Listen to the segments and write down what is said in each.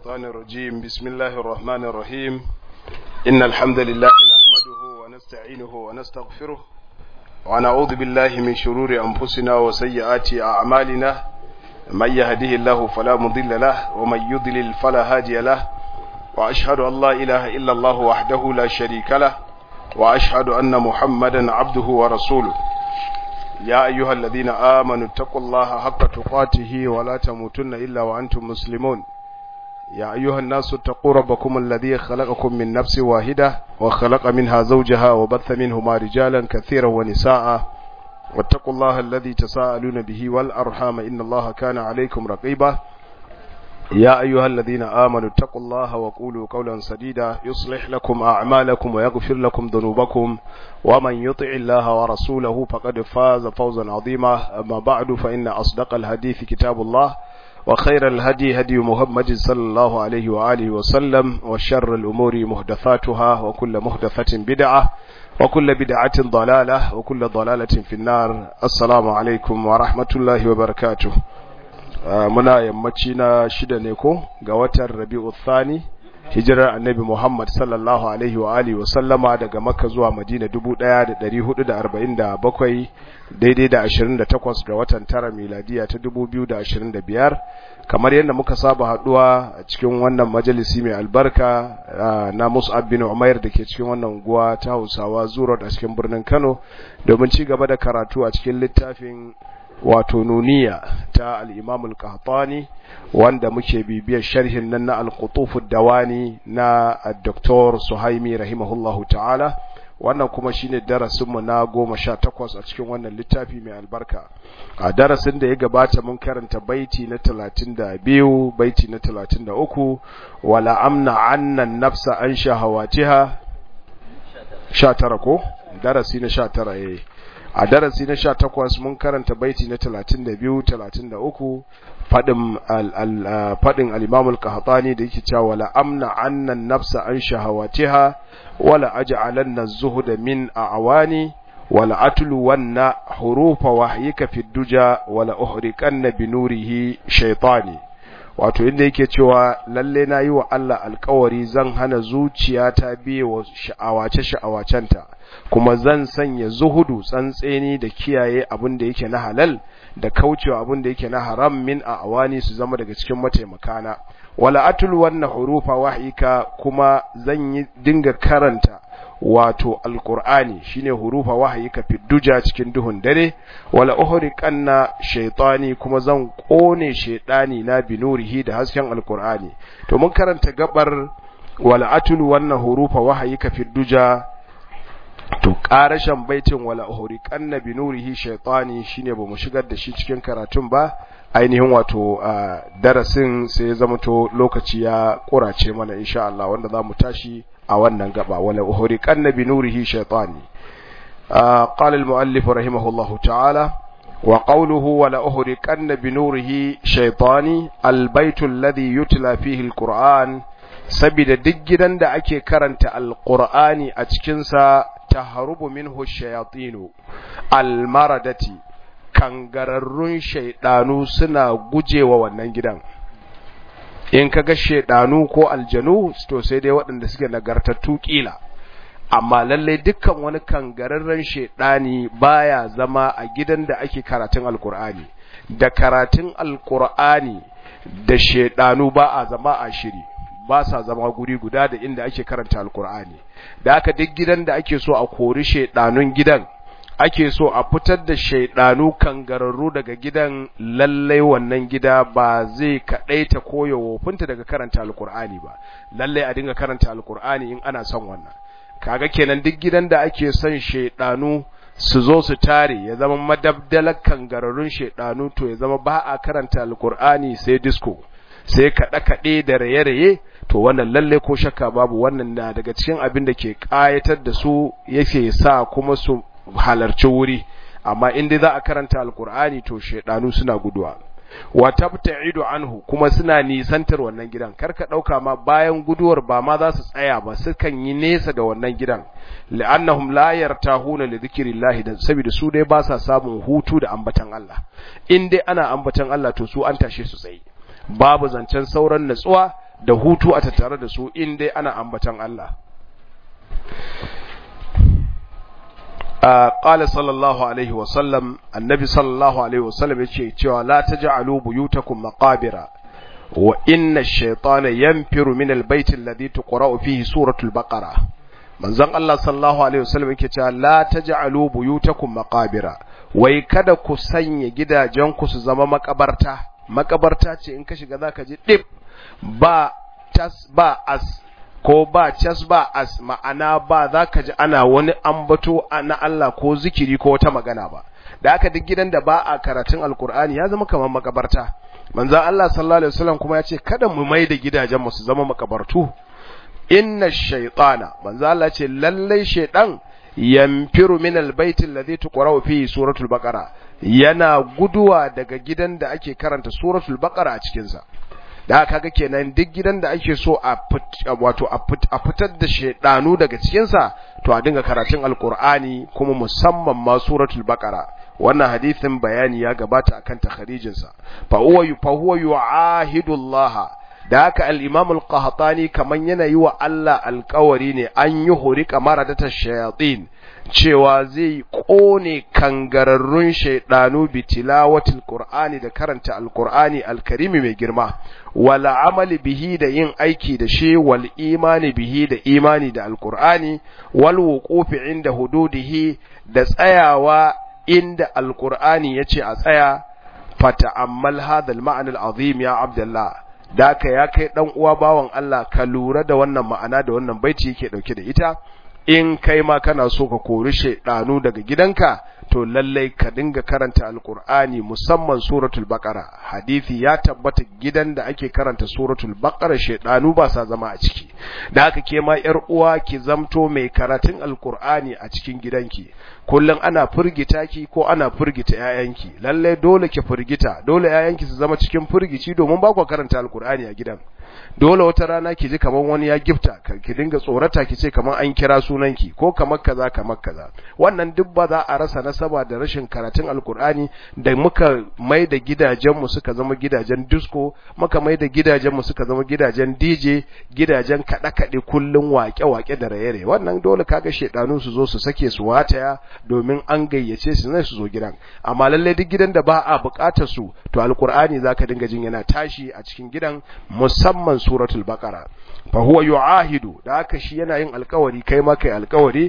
الشيطان الرجيم. بسم الله الرحمن الرحيم. إن الحمد لله نحمده ونستعينه ونستغفره ونعوذ بالله من شرور أنفسنا وسيئات أعمالنا. من يهده الله فلا مضل له ومن يضلل فلا هادي له، وأشهد أن لا إله إلا الله وحده لا شريك له، وأشهد أن محمدا عبده ورسوله. يا أيها الذين آمنوا اتقوا الله حق تقاته ولا تموتن إلا وأنتم مسلمون. يا أيها الناس اتقوا ربكم الذي خلقكم من نفس واحدة وخلق منها زوجها وبث منهما رجالا كثيرا ونساء، واتقوا الله الذي تساءلون به والأرحام إن الله كان عليكم رقيبا. يا أيها الذين آمنوا اتقوا الله وقولوا قولا سديدا يصلح لكم أعمالكم ويغفر لكم ذنوبكم، ومن يطع الله ورسوله فقد فاز فوزا عظيما. أما بعد، فإن أصدق الحديث كتاب الله، وخير الهدي هدي محمد صلى الله عليه وآله وسلم، وشر الأمور محدثاتها، وكل محدثة بدعة، وكل بدعة ضلالة، وكل ضلالة في النار. السلام عليكم ورحمة الله وبركاته. muna yammaci na shida ne ko ga watan Rabi'u Thani, hijirar Annabi Muhammad sallallahu alaihi wa alihi wa sallama daga Makka zuwa Madina 1447, daidai da 28 ga watan tara miladiya ta 2025. Kamar yadda muka saba haduwa a cikin wannan majalisi mai albarka na Mus'ab bin Umair dake cikin wannan unguwa ta Hausawa Zuro a cikin birnin Kano, domin ci gaba da karatu a cikin littafin wato nuniya ta al-Imam al-Qahtani, wanda muke bibiyar sharhin nan na al-Qutuf ad-Dawani na Dr. Suhaimi rahimahullahu ta'ala. Wannan kuma shine darasin mu na 18 a cikin wannan littafi mai albarka. A darasin da ya gabata mun karanta baiti na 32, baiti na 33, wala amna anna nafsa an shahawatiha 19 ko darasi na 19 a darasi na 18 mun karanta baiti na 32, 33 fadin al-Imam al-Qahtani da yake cewa wala amna anna nafsa an shahawatiha wala aj'alanna az-zuhda min a'wani wala atlu wanna hurufa wahyika fi duja wala uhriqanna bi nurihi shaytani. Wato inda yake cewa lalle nayi wa Allah alƙawari zan hana zuciyata biye wa sha'awacenta, kuma zan sanya zuhudu tsantseni da kiyaye abin da yake na halal da kaucewa abin da yake na haram min awani su zama daga cikin mataimakana. Wala atul wannan hurufa wahyika, kuma zan yi dinga karanta wato alqur'ani shine hurufa wahyika fi duja cikin duhun dare. Wala uhriqanna shaytani, kuma zan kone shaytani na binurihi da hasken alqur'ani. To mun karanta gabar wala atul wannan hurufa wahyika fi duja. To karashan baitin wala uhriqanna binurihi shaytani shine bamu shigar da shi cikin karatun ba, ainihin wato darasin sai ya zama to lokaci ya kurace mana insha Allah, wanda zamu tashi a wannan gaba wala uhriqanna binurihi shaytani. Qala al-muallif rahimahullahu ta'ala wa qawluhu wala uhriqanna binurihi shaytani al-baytu alladhi yutla fihi al-Qur'an, sabida duk gidan da ake karanta al-Qur'ani a cikin sa taharubu minhu shayatinu almaradati, kangararrun shaydanu suna gujewa wannan gidan. In kaga shaydanu ko aljanu to sai dai waɗanda suke nagartattu kila, amma lalle dukkan wani kangararren shaydani baya zama a gidan da ake karatun alqur'ani. Da karatun alqur'ani da shaydanu ba a zama a shiri, ba sa zama guri guda da inda ake karanta alkur'ani. Da aka duk gidan da ake so a kori shaidanun gidan, ake so a fitar da shaidanu kangararru daga gidan, lallai wannan gida ba zai kadaita ko ya wofinta daga karanta alkur'ani ba. Lallai a dinga karanta alkur'ani in ana son wannan. Kaga kenan duk gidan da ake son shaidanu su zo su tare ya zama madabdalar kangararrun shaidanu, to ya zama ba a karanta alkur'ani sai disco, sai kaɗe-kaɗe da raye-raye. To wannan lalle ko shakka babu wannan na daga cikin abin da ke ƙayatar da su, yake sa kuma su halarci wuri. Amma in dai za a karanta alkur'ani to shedanu suna guduwa. Wa tabta'idu anhu, kuma suna nisantar wannan gidan. Karka dauka ma bayan guduwar ba ma za su tsaya ba, sukan yi nesa da wannan gidan. Li'annahum la yartahuna li dhikrillahi, dan saboda su dai ba sa samun hutu da ambatan Allah. In dai ana ambatan Allah to su an tashe su tsaye. Babu zancen sauran natsuwa, da hutu a tattare da su in dai ana ambatan Allah. قال صلى الله عليه وسلم النبي صلى الله عليه وسلم يقول cewa la taj'alu buyutakum maqabira wa inna ash-shaytana yanfiru min al-bayt alladhi tuqra'u fihi suratul baqara. manzon Allah sallallahu alaihi wasallam yake cewa la taj'alu buyutakum maqabira, wai kada ku sanya gidajenku su zama makabarta ce in ka shiga zaka ji dip ba tas ba as ko ba cas ba as, ma'ana ba za ka ji ana wani ambato na Allah ko zikiri ko wata magana ba. Da aka duk gidan da ba a karatun alkur'ani ya zama kamar makabarta. manzon Allah sallallahu alaihi wasallam kuma ya ce kada mu mai da gidajen mu su zama makabartu. inna shaytana, manzon Allah ce lallai shaydan yanfiru min albayt alladhi tuqra'u fihi suratul baqara, yana guduwa daga gidan da ake karanta suratul baqara a cikin sa. Da kaga kenan duk gidan da ake so a fitar da shedanu daga cikin sa to a dinga karatun alqur'ani kuma musamman ma suratul baqara. wannan hadisin bayani ya gabata akan takharijin sa. fa huwa yu'ahidu Allah, da haka al-imam al-qahtani kaman yana yi wa Allah alƙawari ne an yi hurika maradata shayatin, cewa zai kone kangararrun shaydanu bi tilawatil qur'ani, da karanta alqur'ani alkarimi mai girma, wal amali bihi, da yin aiki da shi, wal imani bihi, da imani da alqur'ani, wal wuqufi inda hududihi, da tsayawa inda alqur'ani yace a tsaya. fata'ammal hadha al-ma'na al-azim ya abdullah, da ka ya kai dan uwa bawan Allah ka lura da wannan ma'ana da wannan baiti yake dauke da ita. in kai ma kana so ka kori shedanu daga gidanka to lallai ka dinga karanta alqur'ani musamman suratul baqara. hadisi ya tabbata gidan da ake karanta suratul baqara shedanu ba sa zama a ciki. da haka ke ma yar uwa ki zamto mai karatun alqur'ani a cikin gidanki. kullun ana furgita ki ko ana furgita yayanki, lallai dole ki furgita, dole yayanki su zama cikin furgici domin ba ku karanta alqur'ani a gidan. dole wata rana ki ji kaman wani ya gifta, ki dinga tsorata ki ce kaman an kira sunanki ko kamar kaza kamar kaza. wannan duk ba za a rasa nasaba da rashin karatun alkur'ani da muka mai da gidajenmu suka zama gidajen disco, muka mai da gidajenmu suka zama gidajen DJ, gidajen kaɗe-kaɗe kullum waƙe-waƙe da raye-raye. wannan dole kaga shedanu su zo su sake su wataya domin an gayyace su ne su zo gidan. amma lalle duk gidan da ba a buƙatar su to alkur'ani zaka dinga jin yana tashi a cikin gidan, musamman suratul baqara. fa huwa yu'ahidu, da haka shi yana yin alƙawari, kai ma kai alƙawari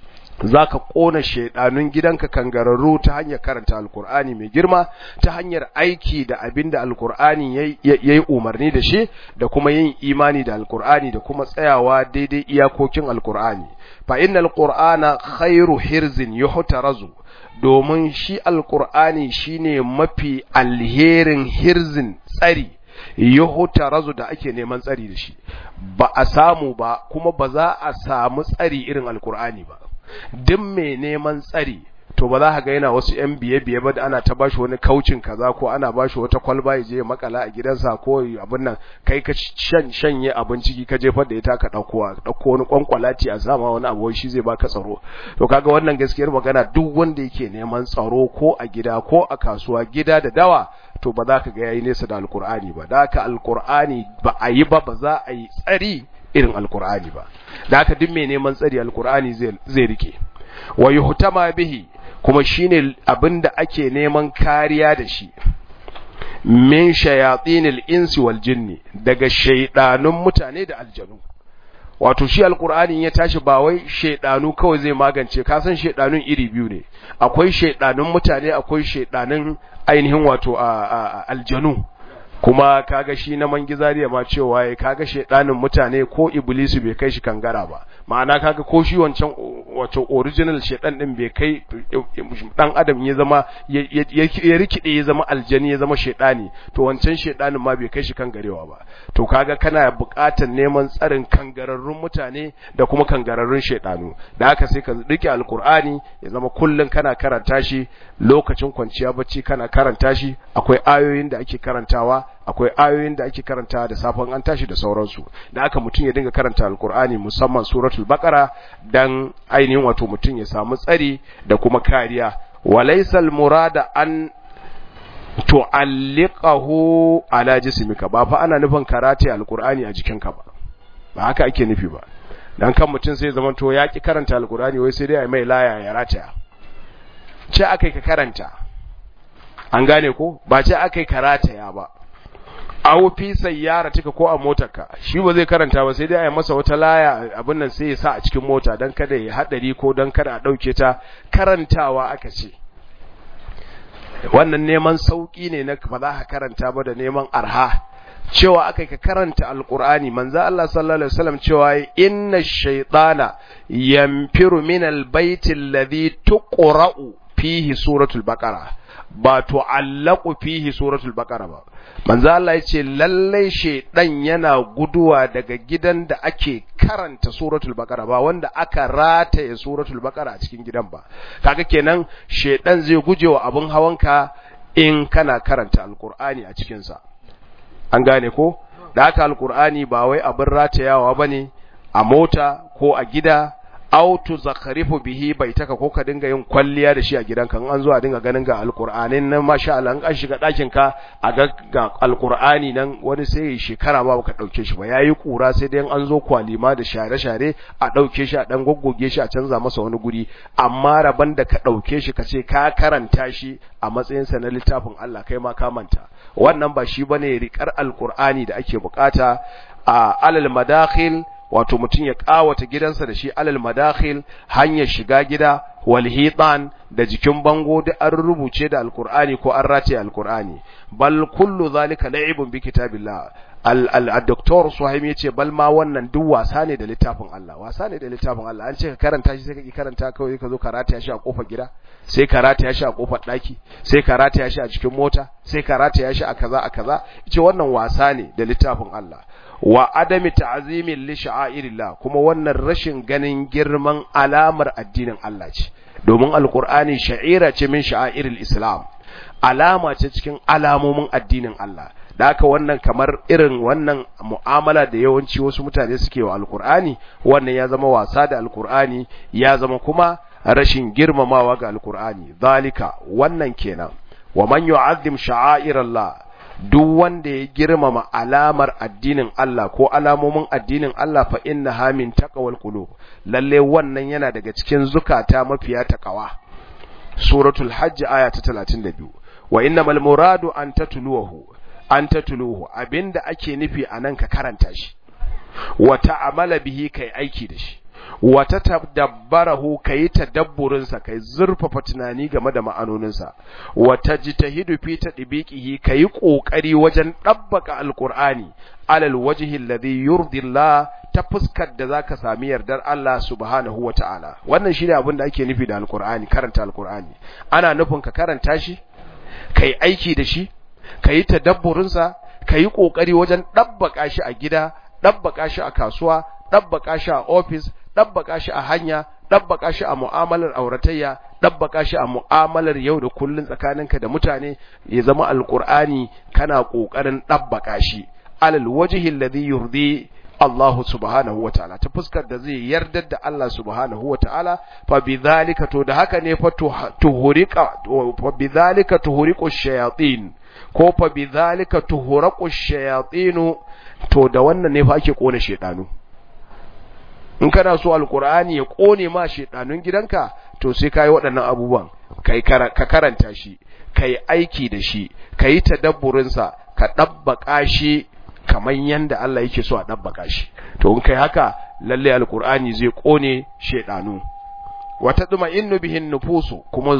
zaka kona shedanun gidanka kangararru ta hanyar karanta alqur'ani mai girma, ta hanyar aiki da abinda alqur'ani yayi umarni da shi, da kuma yin imani da alqur'ani, da kuma tsayawa daidai iyakokin alqur'ani. fa innal qur'ana khairu hirzin yuhtarazu, domin shi alqur'ani shine mafi alherin hirzin tsari yuhtarazu da ake neman tsari da shi. ba a samu ba kuma ba za a samu tsari irin alqur'ani ba. duk mai neman tsari to ba za ka ga yana wasu yan biye ba da ana ta bashi wani kaucin kaza ko ana bashi wata kwalba ya je makala a gidansa ko abin nan, kai ka shanye abin ciki ka jefar da ita ka dauko wani kwankwalati a sama wani abu shi zai baka tsaro. to kaga wannan gaskiyar magana, duk wanda yake neman tsaro ko a gida ko a kasuwa, gida da dawa, to ba za ka ga yayi nesa da alqur'ani ba. da haka alqur'ani ba a yi ba za a yi tsari irin alqur'ani ba. da haka duk mai neman tsari alqur'ani zai rike. wa yuhtama bihi, kuma shine abinda ake neman kariya da shi, min shayatinil insi wal jinni, daga shaydanun mutane da aljanu. wato shi alqur'ani ya tashi ba wai shaydanu kawai zai magance, ka san shaydanun iri biyu ne, akwai shaydanun mutane, akwai shaydanun ainihin wato aljanu. kuma kaga shi na mangizariya ma cewa ya kaga shedanin mutane ko iblisu bai kai shi kangara ba. ma'ana kaga ko shi wancan wato original shedan din bai kai dan adam ya zama ya rikide ya zama aljani ya zama shedani, to wancan shedanin ma bai kai shi kangarewa ba. to kaga kana buƙatar neman tsarin kangararrun mutane da kuma kangararrun shedanu. da haka sai ka rike alqur'ani ya zama kullun kana karanta shi, lokacin kwanciya bacci kana karanta shi. akwai ayoyin da ake karantawa, akwai ayoyin da ake karanta da safan an tashi da sauransu. da aka mutum ya dinga karanta alkur'ani musamman suratul baqara dan ainihin wato mutum ya samu tsari da kuma kariya. walaysal murada an tu'alliqahu ala jismika, ba fa ana nufin karate alqur'ani a jikinka ba haka ake nufi ba. Dan kan mutun sai zaman to ya ki karanta alqur'ani wai sai dai ai mai laya ya rataya. Ce akai ka karanta, an gane ko, ba ce akai karata ya ba. Aw fi sayyaratika ko a motarka, shi ba zai karanta ba sai dai ai masa wata laya abin nan sai ya sa a cikin mota dan kada ya hadari ko dan kada a dauke ta. Karantawa aka ce, wannan neman sauki ne na ba za ka karanta ba da neman arha. Cewa akai ka karanta alqur'ani, manzo Allah sallallahu alaihi wasallam cewa inna ash-shaytana yanfiru min al-bayti alladhi tuqra'u fihi suratul baqara, ba tu'allaqu fihi suratul baqara ba. Manzo Allah yace lalle shedan yana guduwa daga gidan da ake karanta suratul baqara, ba wanda aka rataye suratul baqara a cikin gidan ba. Kaga kenan shedan zai gujewa abun hawanka in kana karanta alqur'ani a cikin sa. An gane ko? Da haka alqur'ani ba wai abin ratayawa bane a mota ko a gida, autu zakharifu bihi baitaka, ko ka dinga yin kwalliya da shi a gidanka. An zo a dinga ganin ga alqur'anin nan masha Allah, an shiga dakin ka a ga alqur'ani nan, wani sai shekara ba ka dauke shi ba, yayi kura sai dai an zo kwalima da share-share a dauke shi a dan goggoge shi a canza masa wani guri. Amma raban da ka dauke shi ka ce ka karanta shi a matsayin sa na littafin Allah, kai ma ka manta. Wannan ba shi bane riƙar alqur'ani da ake bukata a alal madakhil, wato mutum ya kawata gidansa da shi alal madakhil, hanyar shiga gida, wal hitan da jikin bango da an rubuce da alqur'ani ko an race alqur'ani. Bal kullu zalika la'ibun bi kitabillah. Al-doktor Suhaimi yace bal ma wannan duk wasa ne da littafin Allah, wasa ne da littafin Allah. An ce ka karanta shi sai ka ki karanta, kawai ka zo karata shi a kofar gida, sai karata shi a kofar daki, sai karata shi a cikin mota, sai karata shi a kaza yace wannan wasa ne da littafin Allah. Wa adami ta'zimin li sha'airillah, kuma wannan rashin ganin girman alamar addinin Allah ce, domin alqur'ani sha'ira ce min sha'airil islam, alama ce cikin alamomin addinin Allah. Da haka wannan kamar irin wannan mu'amala da yawanci wasu mutane suke wa alqur'ani, wannan ya zama wasa da alqur'ani, ya zama kuma rashin girmamawa ga alqur'ani. Zalika, wannan kenan, wa man yu'azzim sha'airallah, duk wanda ya girmama alamar addinin Allah ko alamomin addinin Allah, fa innaha min taqwal qulub, lalle wannan yana daga cikin zukata mafiya taqwa. Suratul Hajj aya ta 32. Wa innamal muradu an tatluhu, abinda ake nufi anan ka karanta shi, wa ta'amala bihi kai aiki da shi, wa tatadabbarahu kai tadabburin sa, kai zurfafa tunani game da ma'anonin sa, wa tajtahidu fi tadbiqihi, kai kokari wajen dabbaka alqur'ani alal wajhi alladhi yurdi Allah, ta fuskar da zaka sami yardar Allah subhanahu wata'ala. Wannan shine abin da ake nufi da alqur'ani, karanta alqur'ani. Ana nufin ka karanta shi, kai aiki da shi, kai tadabburin sa, kai kokari wajen dabbaka shi a gida, dabbaka shi a kasuwa, dabbaka shi a office, dabbaka shi a hanya, dabbaka shi a mu'amalar auratayya, dabbaka shi a mu'amalar yau da kullun tsakaninka da mutane. Ya zama alqur'ani kana kokarin dabbaka shi alal wajhi alladhi yurdi Allah subhanahu wataala, ta fuskar da zai yardar da Allah subhanahu wataala. Fa bidhalika, to da haka ne fa bidhalika tuhriqu shayatin, ko fa bidhalika tuhraqu shayatin, to da wannan ne fa ake kona shedanu. In kana so alqur'ani ya kone ma shedanun gidanka, to sai kai waɗannan abubuwan, kai ka karanta shi, kai aiki da shi, kai tadabburin sa, ka dabbaka shi kamar yanda Allah yake so a dabbaka shi. To in kai haka, lalle alqur'ani zai kone shedanu. Wata duma innu bihin nufusu, kuma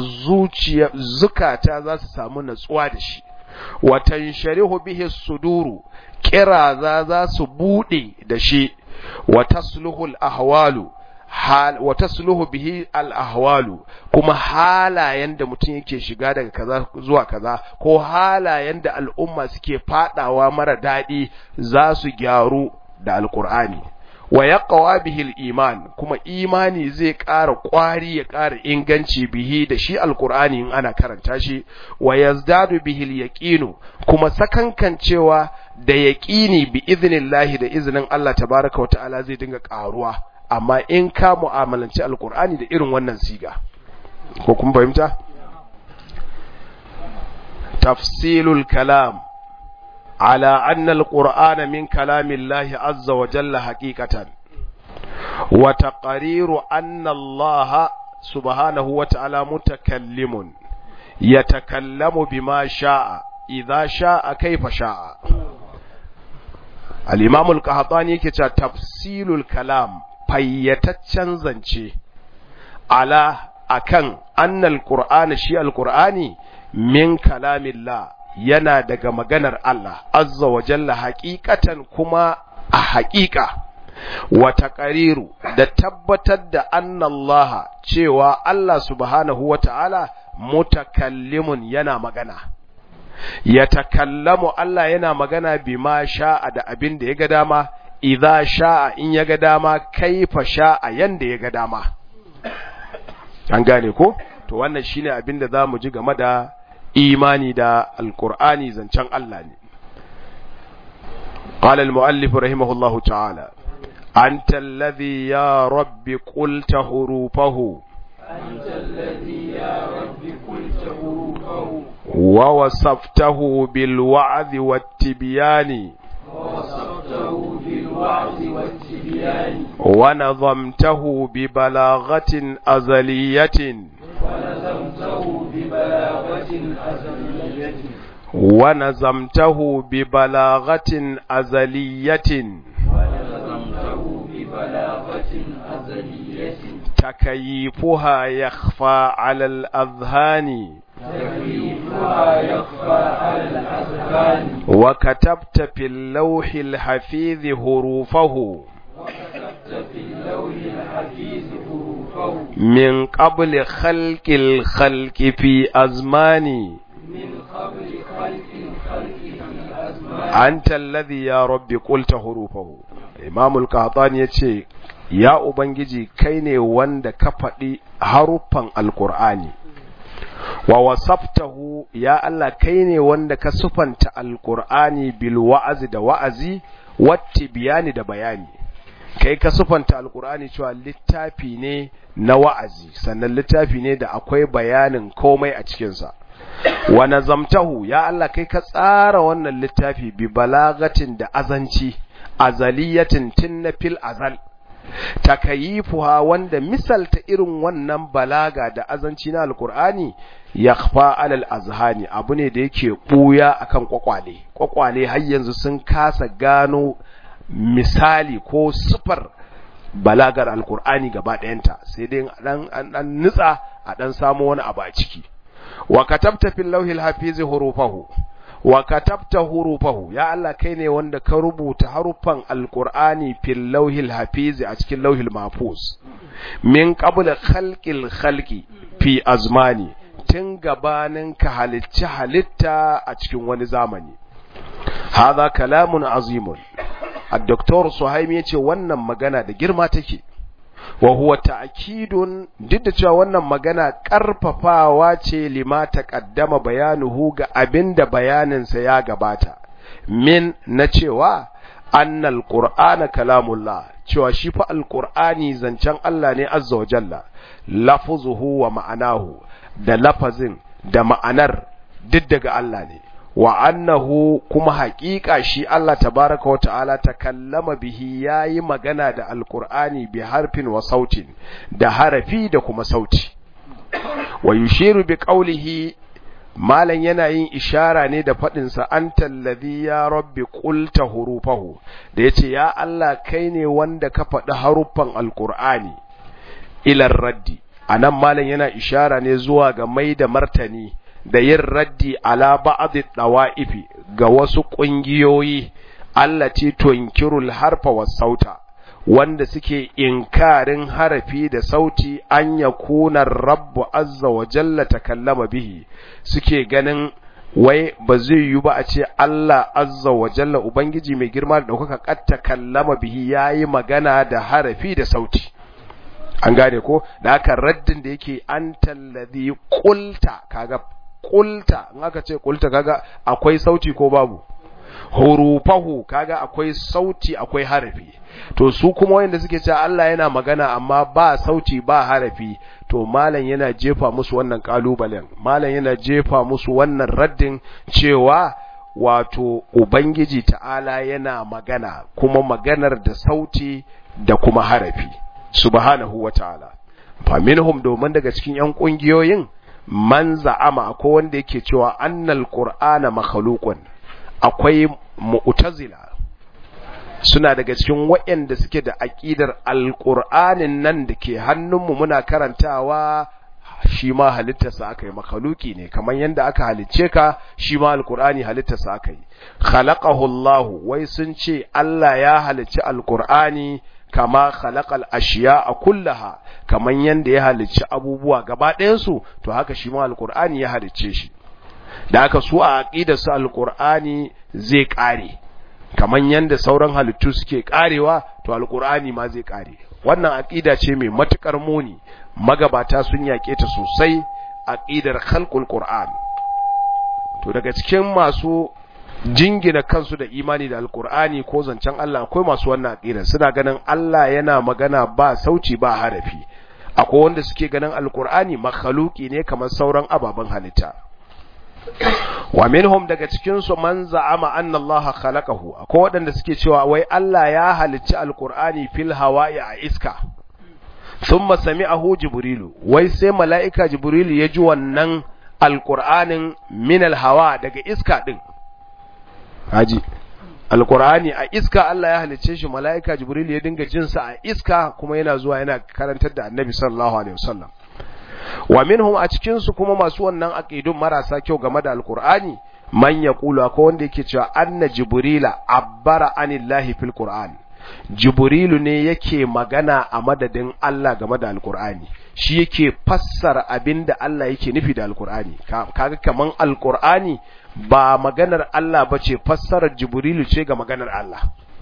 zukata za su samu natsuwa da shi. Watan sharihu bihi suduru, kiraza za su bude da shi. Watasluhu al-ahwalu, watasluhu bihi al-ahwalu, kuma halayen da mutum yake shiga daga kaza zuwa kaza, ko halayen da al'umma suke fadawa mara dadi, za su gyaru da alqur'ani. Wa yaqwa bihi al-iman, kuma imani zai ƙara ƙwari, ya ƙara inganci bihi da shi alqur'ani in ana karanta shi. Wa yazdadu bihi al-yaqinu, kuma sakankancewa da yaqini bi idnillahi, da izinin Allah tabaaraka wa ta'ala zai dinga ƙaruwa, amma in ka mu'amalanci alqur'ani da irin wannan siga. Ko kun fahimta? tafsilul kalam ala anna alqur'ana min kalamillahi azza wa jalla haqiqatan wa taqriru anna allaha subhanahu wa ta'ala mutakallimun yatakallamu bima sha'a idha sha'a kayfa sha'a. al-imam al-qahtani yake cewa tafsilul kalam fayyataccen zance ala akan annal qur'ana shi al-qur'ani min kalamillah yana daga maganar Allah azza wa jalla haqiqatan kuma a haqiqa wa taqriru da tabbatar da annallaha cewa Allah subhanahu wa ta'ala mutakallimun yana magana, ya takallamu Allah yana magana bima sha'a da abin da ya ga dama, idza sha'a in ya ga dama, kaifa sha'a yanda ya ga dama. An gane ko? To wannan shine abin da zamu ji game da imani da alqur'ani zancen Allah ne. Qala al-muallif rahimahullahu ta'ala anta alladhi ya rabbi qulta hurufahu أنت الذي يا رب قلت حروفه ووصفته بالوعظ والتبيان ووصفته بالوعظ والتبيان ونظمته ببلاغة أزلية ونظمته ببلاغة أزلية ونظمته ببلاغة أزلية ونظمته ببلاغة أزلية تكييفها يخفى على الأذهان تكييفها يخفى على الأذهان وكتبت في اللوح الحفيظ حروفه وكتبت في اللوح الحفيظ حروفه من قبل خلق الخلق في أزمان من قبل خلق الخلق في أزمان أنت الذي يا رب قلت حروفه. إمام القحطاني يقول ya Ubangiji kai ne wanda ka faɗi haruffan alƙur'ani wa wasaftahu ya Allah kai ne wanda ka sufanta alƙur'ani bil wa'azi da wa'azi watti biyani da bayani. Kai ka sufanta alƙur'ani cewa littafi ne na wa'azi sannan littafi ne da akwai bayanin komai a cikinsa. Wa nazamtahu ya Allah kai ka tsara wannan littafi bi balagatin da azanci azaliyatin tun na fil azal. Takayifuha wanda misalta irin wannan balaga da azanci na alkur'ani yakhfa alal azhani abu ne da yake buya akan kwakwale har yanzu sun kasa gano misali ko sifar balagar alkur'ani gaba ɗayanta sai dai an nutsa a dan samu wani abu a ciki. Wa katabta fil lawhil hafiz hurufahu wa katabta hurufahu ya Allah kai ne wanda ka rubuta haruffan alqur'ani fil lawhil hafiz a cikin lawhil mahfuz min qabl khalqil khalqi fi azmani tun gabanin ka halicci halitta a cikin wani zamani. Hadha kalamun azimun. Ad-Doktor Suhaimi yace wannan magana da girma take. Wa huwa ta'kidun duk da cewa wannan magana karfafawa ce lima taqaddama bayanuhu ga abinda bayaninsa ya gabata min na cewa annal qur'ana kalamullah cewa shi fa alqur'ani zancen Allah ne azza wa jalla lafzuhu wa ma'anahu da lafazin da ma'anar duk daga Allah ne wa annahu kuma haƙiƙa shi Allah tabaraka wa ta'ala takallama bihi yayi magana da alqur'ani bi harfin wa sautin da harafi da kuma sauti wa yushiru bi qawlihi malan yana yin ishara ne da fadin sa antal ladhi ya rabbi qulta hurufahu da yace ya Allah kai ne wanda ka faɗi haruffan alqur'ani ila raddi anan malan yana ishara ne zuwa ga mai da martani da yin raddi ala ba'd dawa'ifi ga wasu kungiyoyi allati tunkirul harfa was sauta wanda suke inkarin harafi da sauti an yakuna rabbu azza wa jalla takallama bihi suke ganin wai ba zai yi ba a ce Allah azza wa jalla ubangiji mai girma da kuka katta kallama bihi yayi magana da harafi da sauti. An gane ko da haka raddin da yake antal ladhi qulta kaga kulta in aka ce kulta kaga akwai sauti ko babu hurufahu kaga akwai sauti akwai harafi, to su kuma wanda suke cewa Allah yana magana amma ba sauti ba harafi, to malam yana jefa musu wannan kalubalen, malam yana jefa musu wannan raddin cewa wato ubangiji ta'ala yana magana, kuma maganar da sauti da kuma harafi subhanahu wata'ala. fa minhum, domin daga cikin yan kungiyoyin man za'ama ko wanda yake cewa annal qur'ana makhluqun, akwai mu'tazila suna daga cikin waɗanda suke da aqidar alqur'anin nan dake hannunmu muna karantawa shi ma halittarsa aka yi, makhluki ne kamar yanda aka halicce ka, shi ma alqur'ani halittarsa aka yi. khalaqahu Allah, wai sun ce Allah ya halicci alqur'ani kama khalaqal ashiya'a kullaha, kamar yanda ya halicci abubuwa gaba ɗayan su, to haka shi ma alqur'ani ya halicce shi. da haka su a aqidar su alqur'ani zai kare kamar yanda sauran halittu suke karewa, to alqur'ani ma zai kare. wannan aqida ce mai matukar muni, magabata sun yake ta sosai, aqidar khalqul qur'an. to daga cikin masu jingina kansu da imani da alqur'ani ko zancen Allah akwai masu wannan aqida, suna ganin Allah yana magana ba sauci ba harafi. akwai wanda suke ganin alqur'ani makhluki ne kamar sauran ababen halitta. wa minhum, daga cikin su man za'ama anna Allah khalaqahu, akwai wadanda suke cewa wai Allah ya halicci alqur'ani fil hawa'i a iska, thumma sami'ahu jibrilu, wai sai mala'ika jibrilu ya ji wannan alqur'anin min alhawa, daga iska din. haji alqur'ani a iska Allah ya halicce shi, mala'ika jibrilu ya dinga jin sa a iska, kuma yana zuwa yana karantar da annabi sallallahu alaihi wasallam. wa minhum, a cikin su kuma masu wannan aqidun marasa kyau game da alqur'ani, man yaqulu, akwai wanda yake cewa anna jibrila abbara anillahi fil qur'an, jibrilu ne yake magana a madadin Allah game da alqur'ani, shi yake fassara abinda Allah yake nufi da alqur'ani. kaga kaman alqur'ani ba maganar Allah bace, fassarar jibrilu ce ga maganar Allah.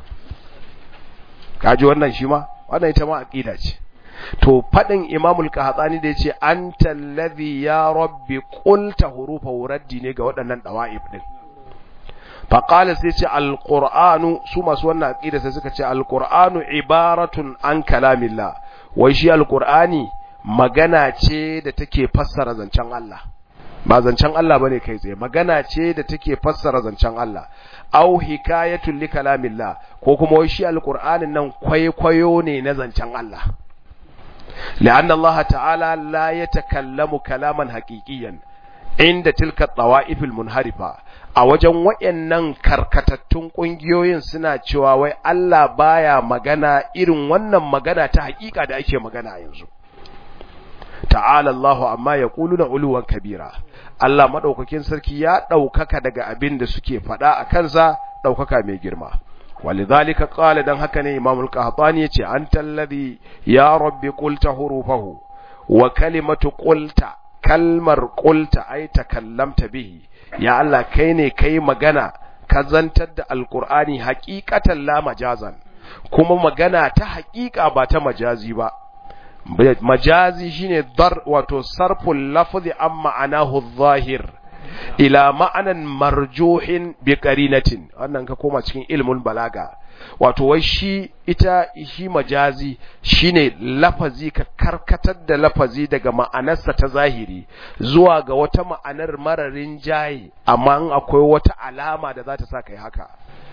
kaji wannan shi ma, wannan ita ma aqida ce. to fadin imamul qahtani da yace anta allazi ya rabbi qulta hurufa raddi ne ga waɗannan dawaib din. fa qala sai ce alqur'anu, su masu wannan aqida sai suka ce alqur'anu ibaratun an kalamillah, wai shi alqur'ani magana ce da take fassara zancen Allah, ba zancen Allah bane kai tsaye, magana ce da take fassara zancen Allah. au hikayatul li kalamillah, ko kuma wai shi alqur'anin nan kwaikwayo ne na zancen Allah. لأن الله تعالى لا يتكلم كلاما حقيقيا عند تلك الطوائف المنحرفة. a wajen wayannan karkatattun kungiyoyin suna cewa wai Allah baya magana irin wannan magana ta hakika da ake magana yanzu. ta'ala Allahu amma yaquluna uluwan kabira, Allah madaukakin sarki ya daukaka daga abin da suke fada a kansa, daukaka mai girma. ولذلك قال دان haka ne Imam al-Qahtani yace anta alladhi ya rabbi qulta hurufahu wa kalimatu qulta, kalmar qulta ay takallamta bihi, ya Allah kai ne kai magana ka zantar da alqur'ani haqiqatan la majazan, kuma magana ta haqiqa ba ta majazi ba. majazi shine dar wato sarful lafzi amma ma'anahu adh-dhahir ila ma'anan marjuhin bi qarinatin. wannan ka koma cikin ilmul balaga, wato wai shi majazi shine lafazi, ka karkatar da lafazi daga ma'anarsa ta zahiri zuwa ga wata ma'anar mararin jayi, amma in akwai wata alama da za ta sa kai haka.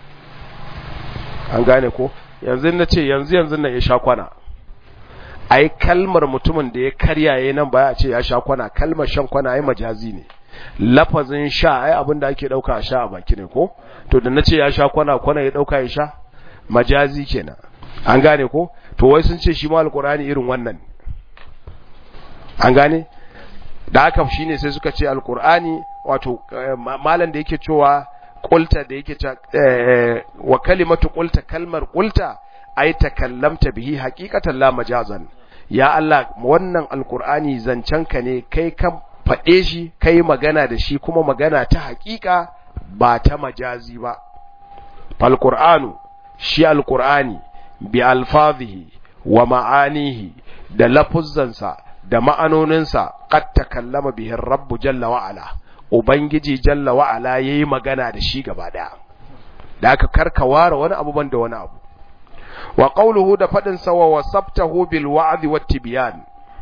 an gane ko? yanzu nace yanzu na ya sha kwana, ai kalmar mutumin da ya karyaye nan baya ce ya sha kwana, kalmar shan kwana ai majazi ne. lafazin sha ai abin da ake dauka a sha a baki ne ko? to da nace ya sha kwana ya dauka ya sha, majazi kenan. an gane ko? to wai sun ce shi ma alqur'ani irin wannan. an gane? da haka shine sai suka ce alqur'ani wato malan da yake cewa qulta, da yake cewa wa kalimatu qulta, kalmar qulta ai takallamta bihi haqiqatan la majazan. ya Allah wannan alqur'ani zancanka ne, kai kan faɗe shi, kai magana da shi kuma magana ta haƙiƙa ba ta majazi ba. falqur'anu, shi alqur'ani bi alfazihi wa ma'anihi, da lafuzzansa da ma'anoninsa, qad takallama bihi rabbu jalla wa ala, ubangiji jalla wa ala yayi magana da shi gaba daya. da aka karka ware wani abu banda wani abu. Wa qawluhu da fadin sa wa wasabtahu bil wa'zi wat tibyan,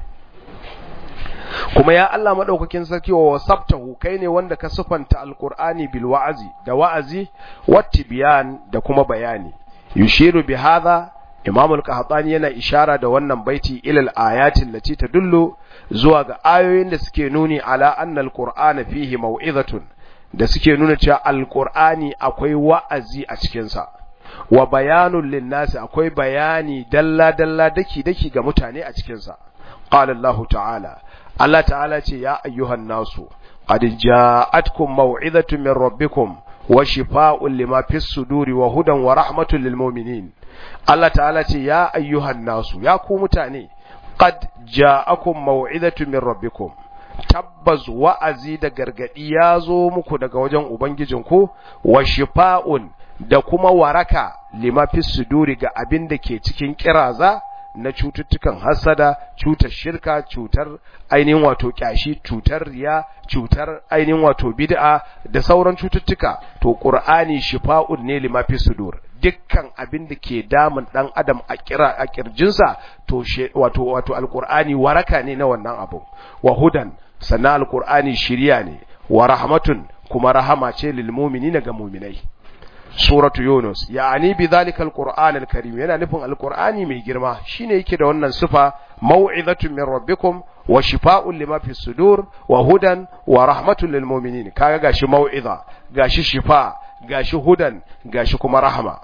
kuma ya Allah madaukakin sarki wa wasabtahu kai ne wanda ka sufanta alqur'ani bil wa'zi da wa'azi wat tibyan da kuma bayani. Yushiru bi hadha Imam al-Qahtani yana ishara da wannan baiti ilal ayatin lati tadullu zuwa ga ayoyin da suke nuni ala anna al-Qur'ana fihi mau'izatun, da suke nuna cewa al-Qur'ani akwai wa'azi a cikin sa, wa bayanun lin-nas akwai bayani dalla dalla daki daki ga mutane a cikin sa. Qala Allah ta'ala, Allah ta'ala ce ya ayyuhan nasu qad ja'atkum mau'izatun min rabbikum wa shifaa'un lima fis suduri wa hudan wa rahmatun lil mu'minin. Allah ta'ala ce ya ayyuhan nasu, ya ku mutane, qad ja'akum mau'izatun min rabbikum, tabbas wa'azi da gargadi ya zo muku daga wajen ubangijinku, wa shifa'un da kuma waraka lima fis suduri ga abin da ke cikin kiraza na cututtukan hasada, cutar shirka, cutar ainihin wato kyashi, cutar riya, cutar ainihin wato bid'a da sauran cututtuka. To Qur'ani shifa'un ne lima fis sudur, dukkan abin da ke damun dan adam a kirjinsa to wato alqur'ani waraka ne na wannan abu. Wa hudan, sannan alqur'ani shiriya ne, wa rahmatun kuma rahama ce lil mu'minina ga mu'minai. Suratu Yunus, ya'ani bi dhalika alqur'an alkarim, yana nufin alqur'ani mai girma shine yake da wannan sifa, mau'izatun min rabbikum wa shifaa'un lima fis sudur wa hudan wa rahmatun lil mu'minin. Kaga gashi mau'iza, gashi shifa, gashi hudan, gashi kuma rahma.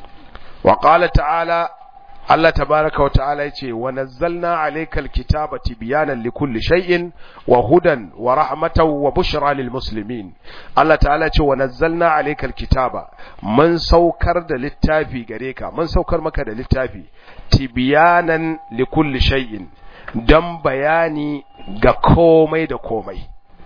Wa qala ta'ala, Allah tabaraka wa ta'ala yace wa nazzalna alaykal kitaba tibyanan likulli shay'in wa hudan wa rahmatan wa bushra lil muslimin. Allah ta'ala yace wa nazzalna alaykal kitaba, mun saukar da littafi gare ka, mun saukar maka da littafi tibyanan likulli shay'in, dan bayani ga komai da komai.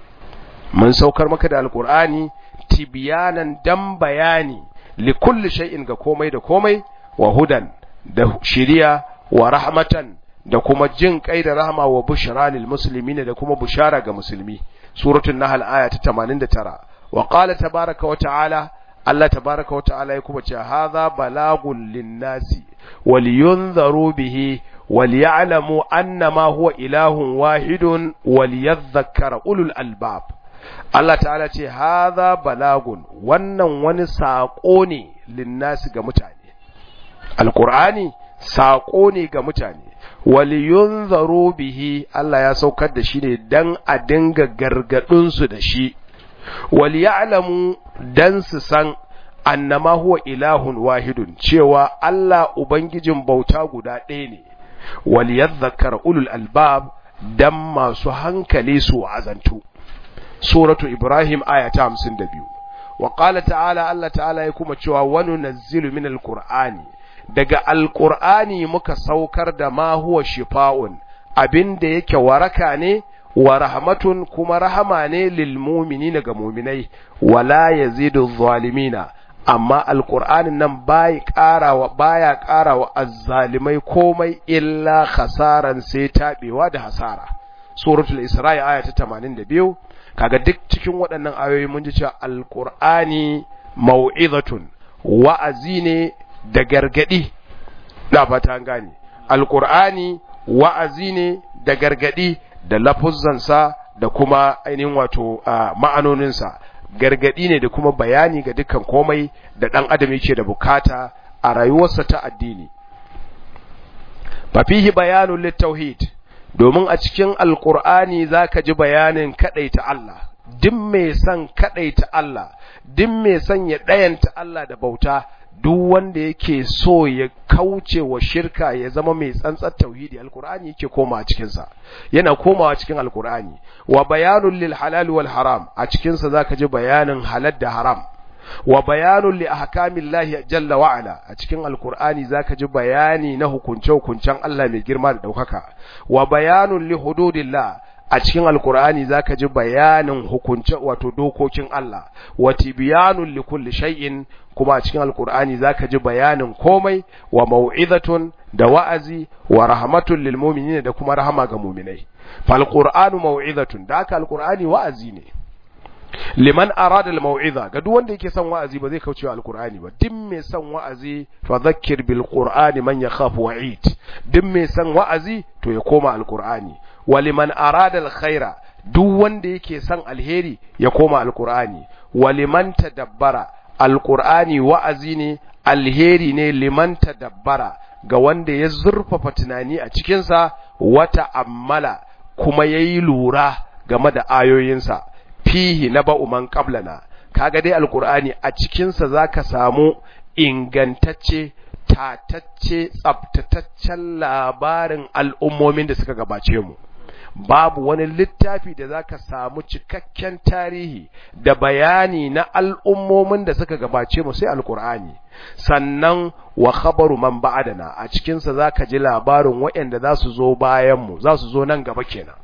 Mun saukar maka da alqur'ani tibyanan dan bayani likulli shay'in ga komai da komai, wa hudan da shiriya, wa rahmatan da kuma jin kai da rahama, wa bushra lil muslimin da kuma bushara ga musulmi. Suratul Nahl aya ta 89. Wa qala tabaaraka wa ta'ala, Allah tabaaraka wa ta'ala ya kuma ce hadha balagun lin-nasi waliyunzaru bihi waliya'lamu annama huwa ilahun wahidun waliyadhakkara ulul albab. Allah ta'ala ce hadha balagun, wannan wani sako ne lin-nasi ga mutane. Alƙur'ani saƙo ne ga mutane, waliyunzaru bihi, Allah ya saukar da shi ne dan a dinga gargadinsu da shi, waliya'lamu dan su san annama huwa ilahun wahidun, cewa Allah ubangijin bauta guda ɗaya ne, waliyadhakkar ulul albab, dan masu hankali su azantu. Suratu Ibrahim aya ta 52. Wa qala ta'ala, Allah ta'ala ya kuma cewa wa nunazzilu minal qur'ani, daga alqur'ani muka saukar da ma huwa shifa'un, abinda yake waraka ne, wa rahmatun kuma rahama ne lil mu'minina ga mu'minai, wala yazidu zalimina, amma alqur'anin nan baya ƙarawa azzalimai komai illa khasaran, sai tabewa da hasara. Suratul Isra'i aya ta 82. Kaga duk cikin waɗannan ayoyi mun ji cewa alqur'ani mau'izatun, wa'azi ne da gargadi. Na fata an gane, alqur'ani wa'azi ne da gargadi, da lafuzzansa da kuma ainihin wato ma'anoninsa. Gargadi ne da kuma bayani ga dukkan komai da dan adam yake da bukata a rayuwarsa ta addini. Fa fihi bayanul litauhid, domin a cikin alqur'ani zaka ji bayanin kadaita Allah. Duk mai son kadaita Allah, duk mai son ya dayanta Allah da bauta, duk wanda yake so ya kauce wa shirka ya zama mai tsantsar tauhidi, alqur'ani yake komawa cikin sa, yana komawa cikin alqur'ani. Wa bayanul lil halal wal haram, a cikin sa zaka ji bayanin halal da haram. Wa bayanul li ahkamillahi jalla wa ala, a cikin alqur'ani zaka ji bayani na hukunce-hukuncen Allah mai girma da daukaka. Wa bayanul li hududillah, a cikin alqur'ani zaka ji bayanin hukunce wato dokokin Allah. Wa tibyanul li kulli shay'in, kuma a cikin alqur'ani zaka ji bayanin komai. Wa mau'izatun, da wa'azi. Wa rahmatul lil mu'minina, da kuma rahama ga mu'minai. Fal qur'anu mau'izatun, da haka alqur'ani wa'azi ne. liman arada al-mau'iza ga duk wanda yake son wa'azi ba zai kaucewa alqur'ani ba duk mai son wa'azi fa dhakkir bil qur'ani man yakhafu wa'id duk mai son wa'azi to ya koma alqur'ani wa liman arada al-khaira duk wanda yake son alheri ya koma alqur'ani wa liman tadabbara alqur'ani wa'azi ne alheri ne liman tadabbara ga wanda ya zurfafa tunani a cikin sa wata ammala kuma yayi lura game da ayoyinsa fihi naba'u man qablana kaga dai alqur'ani a cikin sa zaka samu ingantacce tatacce tsaftataccen labarin al'ummomin da suka gabace mu babu wani littafi da zaka samu cikakken tarihi da bayani na al'ummomin da suka gabace mu sai alqur'ani sannan wa khabaru man ba'dana a cikin sa zaka ji labarin waɗanda za su zo bayan mu za su zo nan gaba kenan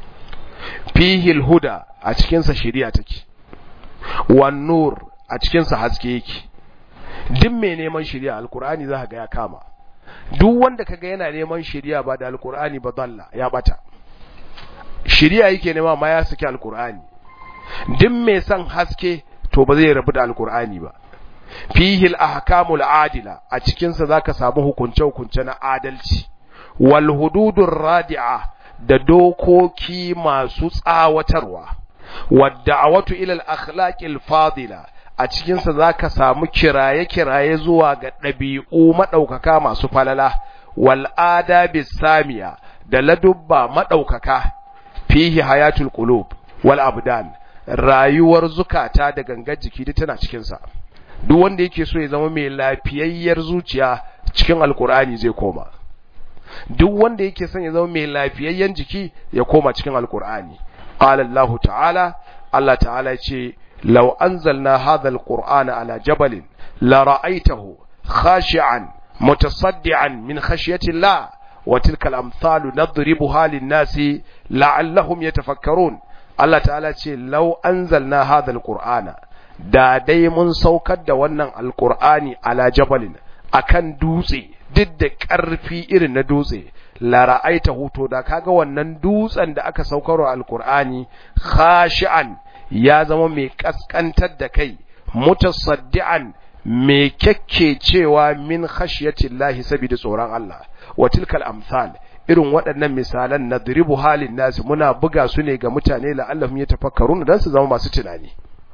fihi alhuda a cikin sa shari'a take wan nur a cikin sa haske yake duk mai neman shari'a alqur'ani zaka ga ya kama duk wanda kaga yana neman shari'a ba da alqur'ani ba dalla ya bata shari'a yake nema ma ya saki alqur'ani duk mai san haske to ba zai rabu da alqur'ani ba fihi alahkamul adila a cikin sa zaka samu hukunce na adalci wal hududur radi'a da dokoki masu tsawatarwa wadda'awatu ila al-akhlaqil fadila a cikin sa zaka samu kiraye zuwa ga dabi'u madaukaka masu falala wal adabis samiya da ladubba madaukaka fihi hayatul qulub wal abdan rayuwar zukata da gangar jiki duk tana cikin sa duk wanda yake so ya zama mai lafiyayyar zuciya cikin alqur'ani zai koma duk wanda yake son ya zama mai lafiyayyen jiki ya koma cikin alqur'ani qala Allah ta'ala Allah ta'ala yace law anzalna hadha alqur'ana ala jabalin la ra'aytahu khashi'an mutasaddian min khashyati Allah wa tilka al-amthalu nadribuha lin-nasi la'allahum yatafakkarun Allah ta'ala ce law anzalna hadha alqur'ana da dai mun saukar da wannan alqur'ani ala jabalin akan dutse duk da ƙarfi irin na dutse la ra'aita huto da kaga wannan dutsen da aka saukarwa alqur'ani khashi'an ya zama mai kaskantar da kai mutasaddian mai cewa min khashiyati llahi saboda tsoron Allah wa tilkal amsal irin waɗannan misalan nadribu halin nasu muna buga su ne ga mutane la'allahum yatafakkarun dan su zama masu tunani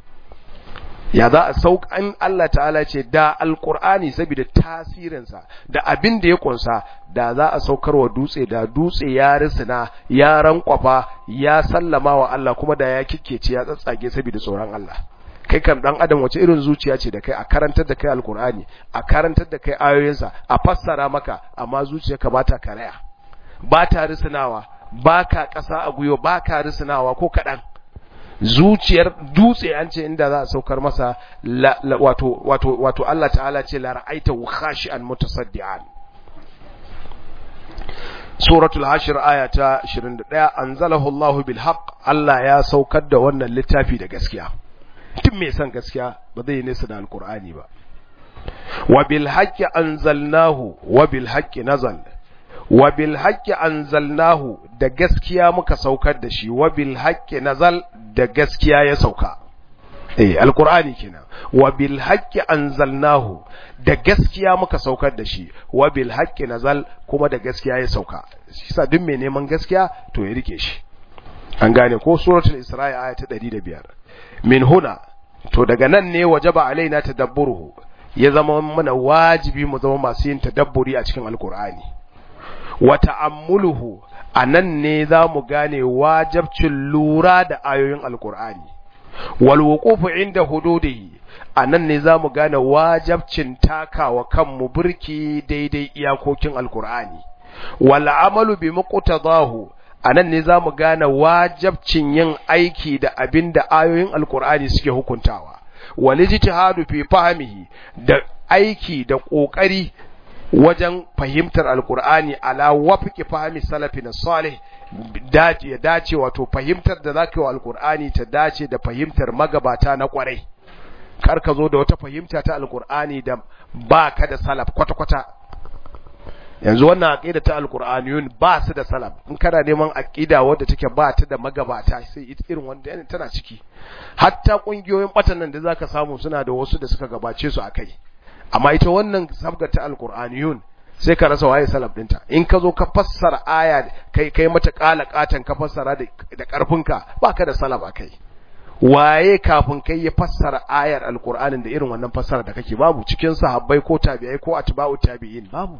ya za a saukan Allah ta'ala ce da alkur'ani saboda tasirinsa da abin da ya kunsa da za a saukarwa dutse da dutse ya risina ya rankwafa ya sallama wa Allah kuma da ya kikkece ya tsatsage saboda tsoron Allah kai kan dan adam wace irin zuciya ce da kai a karantar da kai alkur'ani a karantar da kai ayoyinsa a fassara maka amma zuciyarka ba ta karaya ba ta risinawa ba ka kasa a guyo ba ka risinawa ko kadan zuciyar dutse an ce inda za a saukar masa wato Allah ta'ala ce la ra'aita khashi'an mutasaddian suratul hashr aya ta 21 anzalahu Allah bil haqq Allah ya saukar da wannan littafi da gaskiya tun mai san gaskiya ba zai nesa da alqur'ani ba wa bil haqqi anzalnahu wa bil haqqi nazal wa bil haqqi anzalnahu da gaskiya muka saukar da shi wa bil haqqi nazal da gaskiya ya sauka alqur'ani kenan wa bil haqqi anzalnahu da gaskiya muka saukar da shi wa bil haqqi nazal kuma da gaskiya ya sauka shi sa duk mai neman gaskiya to ya rike shi an gane ko suratul isra'i aya ta 105 min huna to daga nan ne wajaba alaina tadabburuhu ya zama mana wajibi mu zama masu yin tadabburi a cikin alqur'ani wa ta'ammuluhu anan ne zamu gane wajibcin lura da ayoyin alqur'ani wal wuqufu inda hududihi anan ne zamu gane wajibcin takawa kanmu burki daidai iyakokin alqur'ani wal amalu bi muqtadahu anan ne zamu gane wajibcin yin aiki da abinda ayoyin alqur'ani suke hukuntawa wal ijtihadu fi fahmihi da aiki da kokari wajen fahimtar alkur'ani ala wafiki fahimi salafin salih ya dace wato fahimtar da zaka yi wa alkur'ani ta dace da fahimtar magabata na kwarai kar ka zo da wata fahimta ta alkur'ani da baka da salaf kwata-kwata yanzu wannan aqida ta alqur'aniyun ba su da salaf in kana neman aqida wadda take ba ta da magabata sai ita irin wanda tana ciki hatta kungiyoyin batan nan da zaka samu suna da wasu da suka gabace su akai amma ita wannan sabga ta alqur'aniyun sai ka rasa waye salaf dinta in ka zo ka fassara aya kai mata kalakatan ka fassara da karfinka baka da salaf akai waye kafin kai ya fassara ayar alqur'anin da irin wannan fassara da kake babu cikin sahabbai ko tabi'ai ko atba'u tabi'in babu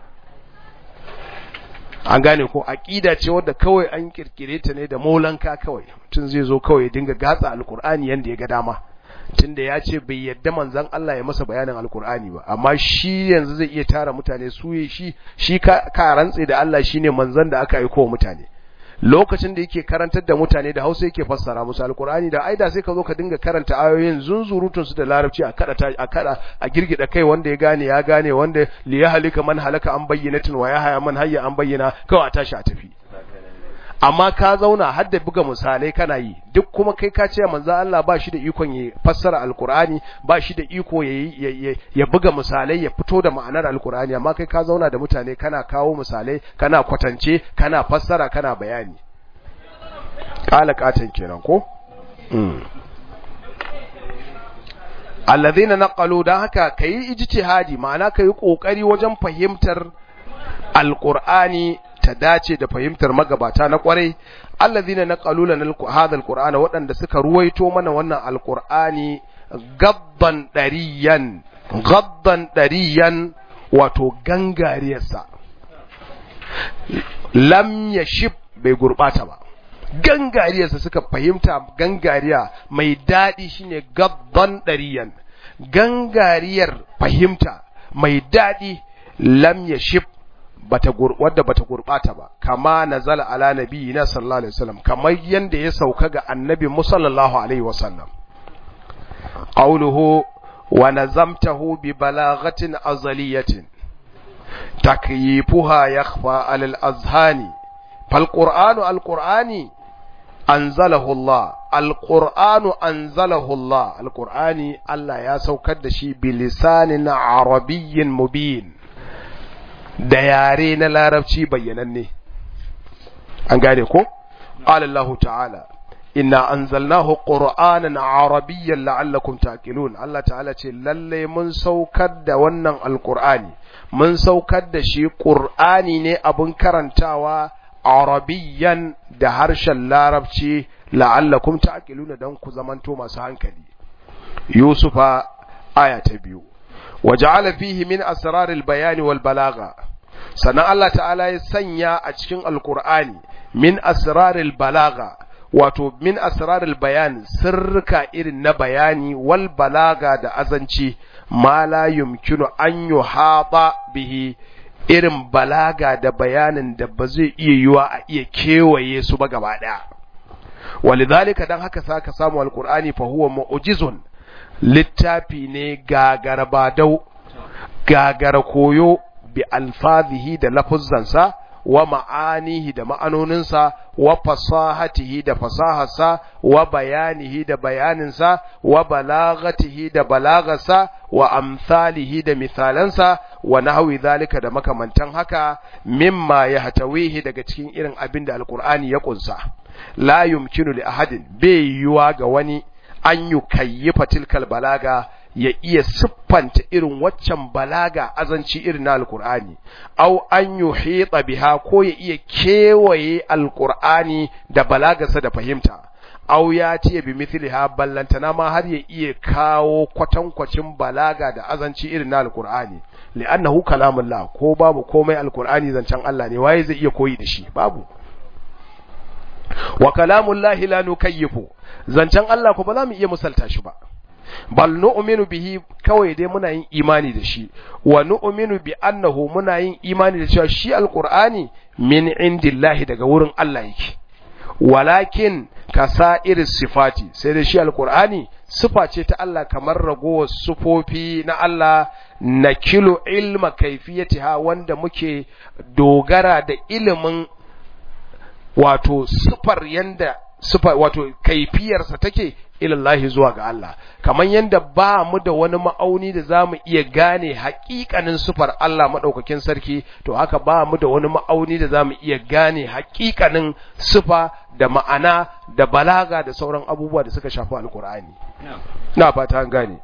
an gane ko aqida ce wadda kawai an kirkire ta ne da maulanka kawai mutum zai zo kawai ya dinga gatsa alqur'ani yanda ya ga dama tunda ya ce bai yadda manzon Allah ya masa bayanin alqur'ani ba amma shi yanzu zai iya tara mutane su shi ka rantse da Allah shine manzon da aka aika wa mutane lokacin da yake karantar da mutane da Hausa yake fassara musu alqur'ani da aida sai ka zo ka dinga karanta ayoyin zunzurutun su da larabci a girgida kai wanda ya gane wanda li yahlika man halaka an bayyinatin wa yahya man hayya an bayyana kawai a tashi a tafi amma ka zauna har da buga misalai kana yi duk kuma kai ka ce manzo Allah ba shi da ikon ya fassara alqur'ani ba shi da iko ya buga misalai ya fito da ma'anar alqur'ani amma kai ka zauna da mutane kana kawo misalai kana kwatance kana fassara kana bayani kala katan kenan ko alladhina naqalu dan haka kai ijtihadi ma'ana kai kokari wajen fahimtar alqur'ani ta dace da fahimtar magabata na kwarai allazina naqalu lana hadha alqur'ana wadanda suka ruwaito mana wannan alqur'ani gaddan dariyan wato gangariyarsa lam yashib bai gurbata ba gangariyarsa suka fahimta gangariya mai dadi shine gaddan dariyan gangariyar fahimta mai dadi lam yashib wadda bata gurbata ba kama nazala ala nabiyina sallallahu alaihi wasallam kamar yanda ya sauka ga annabi sallallahu alaihi wasallam qawluhu wa nazamtahu bi balaghatin azaliyatin takyifuha yakhfa ala al-azhani fal qur'anu al-qur'ani anzalahu Allah al-qur'anu anzalahu Allah al-qur'ani Allah ya saukar da shi bi lisanin arabiyyin mubin da yare na larabci bayyananne an gane ko qala Allah ta'ala inna anzalnahu qur'anan arabiyyan la'allakum taqilun Allah ta'ala ce lalle mun saukar da wannan alqur'ani mun saukar da shi qur'ani ne abun karantawa arabiyyan da harshen larabci la'allakum taqilun dan ku zamanto masu hankali Yusufa aya ta 2 waja'ala fihi min asraril bayani wal balagha sannan Allah ta'ala ya sanya a cikin alqur'ani min asraril balagha wato min asraril bayan sirrika irin na bayani wal balaga da azanci ma la yumkinu an yuhata bihi irin balaga da bayanin da ba zai iya yiwa a iya kewaye su ba gaba daya walidhalika dan haka saka samu alqur'ani fa huwa mu'jizun littafi ne gagarbadau gagara koyo bi alfazihi da lafuzzansa wa ma'anihi da ma'anoninsa wa fasahatihi da fasaharsa wa bayanihi da bayaninsa wa balagatihi da balagarsa wa amsalihi da misalansa wa nahwi zalika da makamantan haka mimma yahtawihi daga cikin irin abin da alqur'ani ya kunsa la yumkinu li ahadin bai yiwa ga wani an yukayyifa tilkal balaga ya iya siffanta irin waccan balaga azanci irin na alkur'ani aw an yuhita biha ko ya iya kewaye alkur'ani da balagarsa da fahimta aw ya ce bi mithliha ballantana ma har ya iya kawo kwatankwacin balaga da azanci irin na alkur'ani li'annahu kalamullah ko babu komai alkur'ani zancen Allah ne waye zai iya koyi da shi babu wa kalamullahi la nukayyifu zancen Allah ko ba za mu iya misalta shi ba bal nu'minu bihi kawai dai muna yin imani da shi wa nu'minu bi annahu muna yin imani da cewa shi alqur'ani min indillahi daga wurin Allah yake walakin kasa'ir sifati sai da shi alqur'ani sifa ce ta Allah kamar ragowar sufofi na Allah nakilu ilma kaifiyatiha wanda muke dogara da ilimin wato sifar yanda wato kaifiyarsa take ila Allah zuwa ga Allah, kamar yanda ba mu da wani ma'auni da zamu iya gane haƙiƙanin sifar Allah madaukakin sarki, to haka ba mu da wani ma'auni da zamu iya gane haƙiƙanin sifa da ma'ana da balaga da sauran abubuwa da suka shafi alqur'ani. Na fata an gane.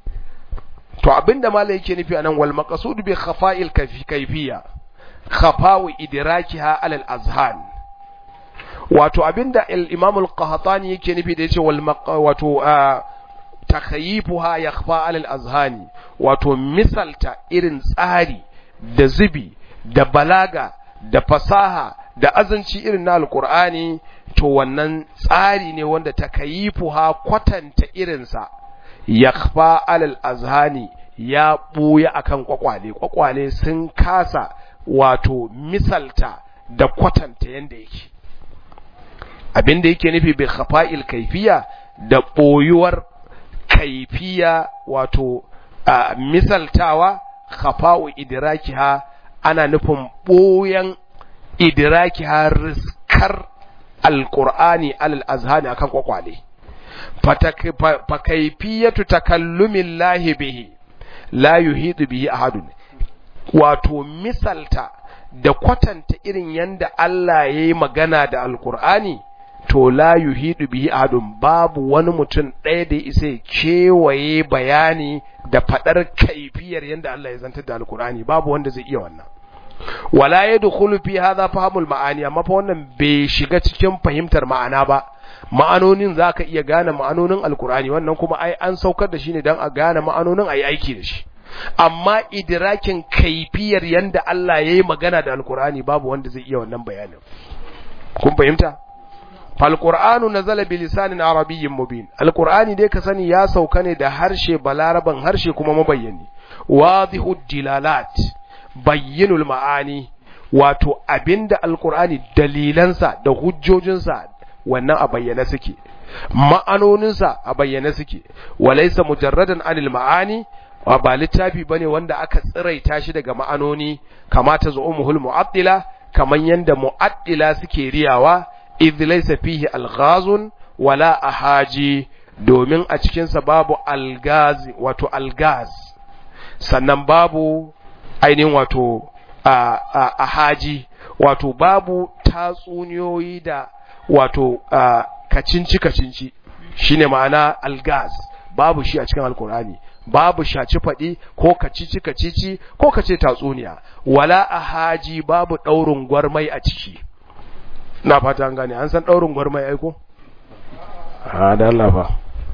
To abinda malai yake nufi anan wal maqsud bi khafa'il kayfiyya khafa'u idrakiha alal azhan, wato abinda al-imam al-qahtani yake nufi da yace wato takhayifuha yakhfa alal azhani, wato misalta irin tsari da zubi da balaga da fasaha da azanci irin na alqur'ani, to wannan tsari ne wanda takhayifuha kwatanta irinsa yakhfa alal azhani ya buya akan kwakwale sun kasa wato misalta da kwatanta yanda yake. Abinda yake nufi bi khafa'il kayfiyya da boyuwar kayfiyya, wato misaltawa khafa'u idrakiha ana nufin boyan idrakiha riskar alqur'ani alal azhani akan kwakwale. fa kayfiyatu takallumillahi bihi la yuhidu bihi ahadun, wato misalta da kwatanta irin yanda Allah yayi magana da alqur'ani, to la yuhidu bihi ahadun, babu wani mutum ɗaya da isa kewaye bayani da fadar kaifiyar yanda Allah ya zantar da alqur'ani, babu wanda zai iya wannan. wala yadkhulu fi hadha fahmul ma'ani, amma fa wannan bai shiga cikin fahimtar ma'ana ba. Ma'anonin zaka iya gane ma'anonin alqur'ani, wannan kuma ai an saukar da shi ne dan a gane ma'anonin ayi aiki da shi, amma idrakin kaifiyar yanda Allah yayi magana da alqur'ani babu wanda zai iya wannan bayanin. Kun fahimta? fal qur'anu nazala bi lisanin arabiyyin mubin, alqur'ani dai ka sani ya sauka ne da harshe balaraban harshe kuma mabayyani, wadihud dilalat, bayyinul ma'ani, wato abinda alqur'ani dalilansa da hujjojinsa wannan a bayyane suke, ma'anoninsa a bayyane suke, walaysa mujarradan anil ma'ani, ba littafi bane wanda aka tsiraita shi daga ma'anoni, kamata zu'umuhul mu'attila, kaman yanda mu'attila suke riyawa, idh laysa fihi alghazun wala ahaji, domin a cikin sa babu algaz, wato algaz, sannan babu ainihin wato ahaji, wato babu tatsuniyoyi da wato kacinci shine ma'ana algaz, babu shi a cikin alkur'ani, babu shaci faɗi ko kacici ko kace tatsuniya, wala ahaji, babu daurin gwarmai a ciki. Na fata an gane, an san daurin gwarmai aiko? Da Allah fa,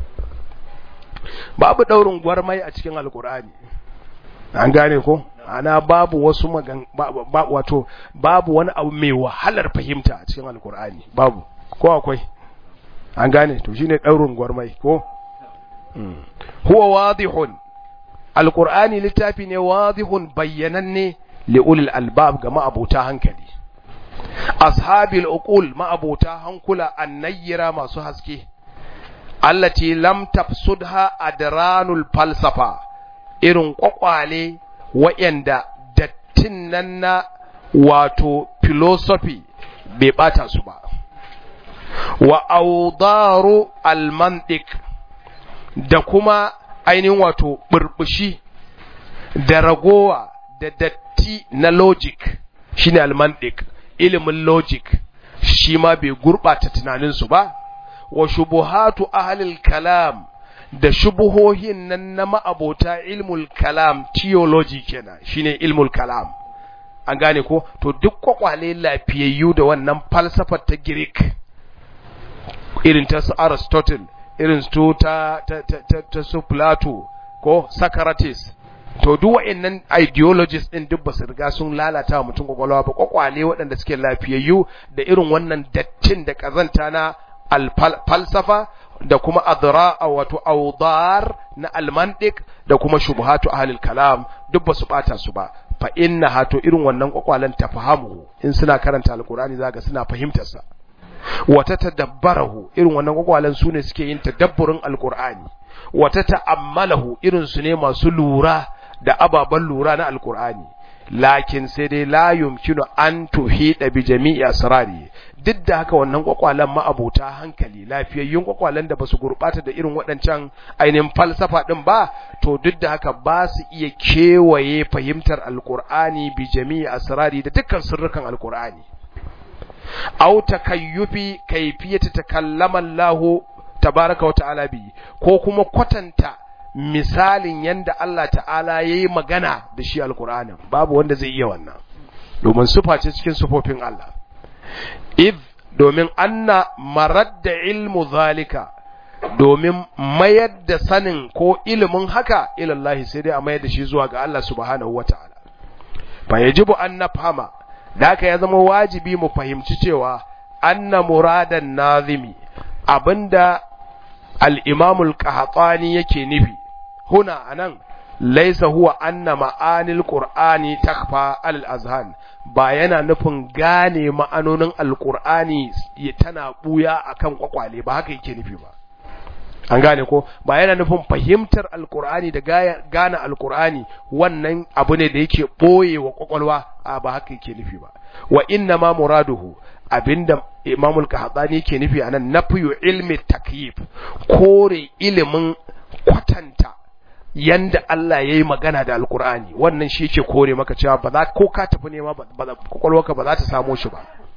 babu daurin gwarmai a cikin alkur'ani, an gane ko? Ana babu wasu wato babu wani abu mai wahalar fahimta a cikin alkur'ani, babu, ko akwai? An gane, to shine daurin gwarmai ko? Huwa wadihun, alkur'ani littafi ne wadihun, bayyananne li ulil albab, ga ma'abota hankali, ashabil uqul, ma'abota hankula, annayyira, masu haske, allati lam tafsudha adranul falsafa, irin kwakwale wa'yanda dattin nan na wato philosophy bai bata su ba, wa awdaru almantiq, da kuma ainihin wato burbushi da ragowa da datti na logic, shine almantiq, ilimin logic, shi ma bai gurbata tunaninsu ba, wa shubuhatu ahlil kalam, da shubuhohin nan na ma'abota ilmul kalam, theology kenan, shine ilmul kalam, an gane ko? To duk kwakwale lafiyayyu da wannan falsafar ta Greek, irin ta su Aristotle, irin su ta su Plato ko Socrates, to duk wa'annan ideologies din duk basu riga sun lalata wa mutum kwakwalwa ba. Kwakwale waɗanda suke lafiyayyu da irin wannan dattin da kazanta na falsafa, da kuma adra'a, wato awdar na almantiq, da kuma shubuhatu ahlil kalam, duk basu bata su ba. Fa inna hato irin wannan kwakwalan tafahamu, in suna karanta alqur'ani zaka suna fahimtar sa, wata tadabbarahu, irin wannan kwakwalan sune suke yin tadabburin alqur'ani, wata ta'ammalahu, irin su ne masu lura da ababan lura na alqur'ani. Lakin sai dai la yumkinu an tuhida bi jami'i asrari, duk da haka wannan kwakwalen ma'abota hankali lafiyayyun kwakwalen da basu gurbata da irin waɗancan ainihin falsafa din ba to duk da haka ba su iya kewaye fahimtar alqur'ani bi jami'i asrari da dukkan sirrukan alqur'ani aw takayyufi kayfiyati takallama Allah tabaaraka wa ta'ala bi ko kuma kwatanta misalin yanda Allah ta'ala yayi magana da shi alqur'anin babu wanda zai iya wannan domin sifa ce cikin sifofin Allah domin anna maradda ilmu zalika domin mayar da sanin ko ilimin haka ilallahi sai dai a mayar da shi zuwa ga Allah subhanahu wata'ala fa yajibu an nafhama da haka ya zama wajibi mu fahimci cewa anna muradan nazimi abinda al-imam al-qahtani yake nufi huna anan laysa huwa anna ma'anil qur'ani takfa al-azhan ba yana nufin gane ma'anonin alqur'ani tana buya akan kwakwale ba haka yake nufi ba an gane ko ba yana nufin fahimtar alqur'ani da gane alqur'ani wannan abu ne da yake boye wa kwakwalwa ba haka yake nufi ba wa inna ma muraduhu abinda Imam al-Qahtani yake nufi anan nafyu ilmi takyif kore ilimin kwatanta yanda Allah yayi magana da alqur'ani wannan shi yake kore maka cewa ba za ko ka tafi nema ba kwakwalwarka ba za ta samu shi ba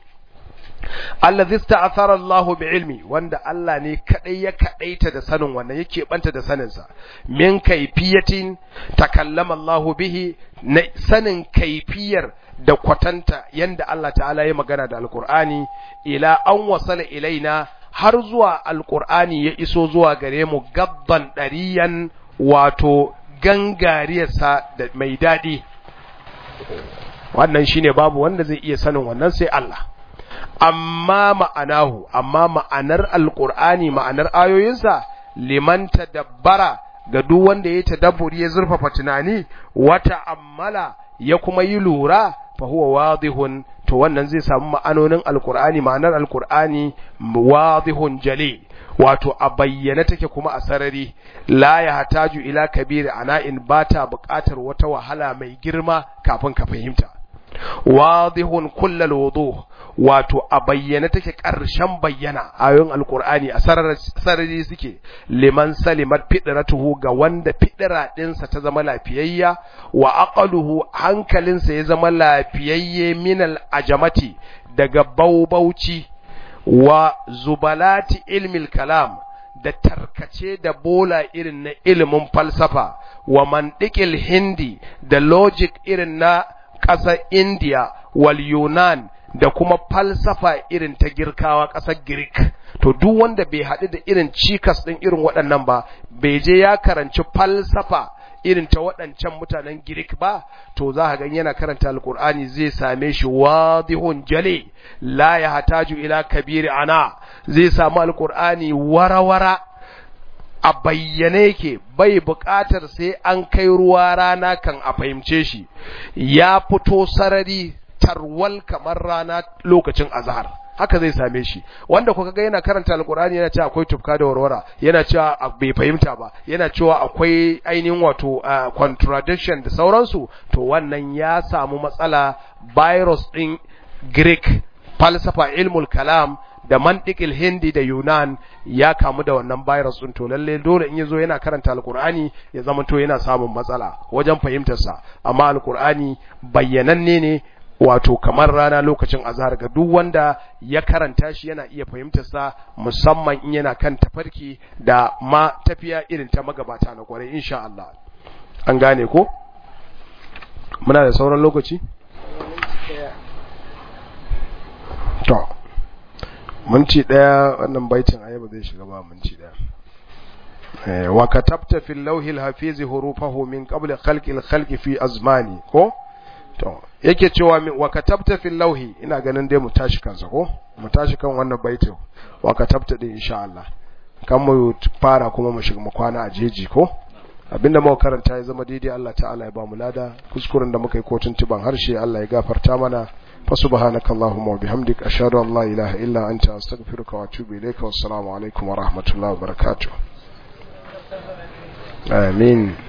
allazi sta'athara Allahu bi'ilmi wanda Allah ne kadai ya kadaita da sanin wannan yake banta da sanin sa min kayfiyatin takallama Allahu bihi na sanin kayfiyar da kwatanta yanda Allah ta'ala ya magana da alqur'ani ila an wasala ilaina har zuwa alqur'ani ya iso zuwa gare mu gabban dariyan wato gangariyarsa da mai dadi wannan shine babu wanda zai iya sanin wannan sai Allah amma ma'anar alqur'ani ma'anar ayoyinsa liman tadabbara ga duk wanda ya tadabburi ya zurfafa tunani wata ammala ya kuma yi lura fa huwa wadihun to wannan zai samu ma'anonin alqur'ani ma'anar alqur'ani wadihun jali wato a bayyana take kuma a sarari la ya hataju ila kabir ana'in bata buƙatar wata wahala mai girma kafin ka fahimta wadihun kullal wuduh wato a bayyana take ƙarshen bayyana ayoyin alqur'ani a sarari suke liman salimat fidratuhu ga wanda fidra dinsa ta zama lafiyayya wa aqaluhu hankalinsa ya zama lafiyayye minal ajamati daga baubauci wa zubalati ilmil kalam da tarkace da bola irin na ilimin falsafa wa mantiqil hindi da logic irin na ƙasar India wal Yunan da kuma falsafa irin ta Girkawa ƙasar Greek to duk wanda bai haɗu da irin cikas ɗin irin waɗannan ba bai je ya karanci falsafa irin ta waɗancan mutanen Greek ba to za ka ga yana karanta alkur'ani zai same shi wadihun jali la ya hataju ila kabiri ana zai samu alkur'ani warawara a bayyane yake bai buƙatar sai an kai ruwa rana kan a fahimce shi ya fito sarari tarwal kamar rana lokacin azhar haka zai same shi wanda kuka ga yana karanta alkur'ani yana cewa akwai tufka da warwara yana cewa bai fahimta ba yana cewa akwai ainihin wato contradiction da sauransu to wannan ya samu matsala virus din Greek falsafa ilmul kalam da mantiqil hindi da Yunan ya kamu da wannan virus din to lalle dole in yazo yana karanta alkur'ani ya zama to yana samun matsala wajen fahimtar sa amma alkur'ani bayyananne ne wato kamar rana lokacin azhar ga duk wanda ya karanta shi yana iya fahimtar sa musamman in yana kan tafarki da ma tafiya irin ta magabata na kwarai insha Allah an gane ko muna da sauran lokaci to minti daya wannan baitin ayaba zai shiga ba minti daya wa katabta fil lawhil hafiz hurufahu min qabl khalqil khalqi fi azmani ko to yake cewa wa katabta fil lawhi ina ganin dai mu tashi kansa ko mu tashi kan wannan baitin wa katabta din insha Allah kan mu fara kuma mu shiga mu kwana a jeji ko abinda muka karanta ya zama daidai Allah ta'ala ya ba mu lada kuskuren da muka yi ko tuntuban harshe Allah ya gafarta mana fa subhanakallahumma wa bihamdika ashhadu an la ilaha illa anta astaghfiruka wa atubu ilayka wassalamu alaikum wa rahmatullahi wa barakatuh amin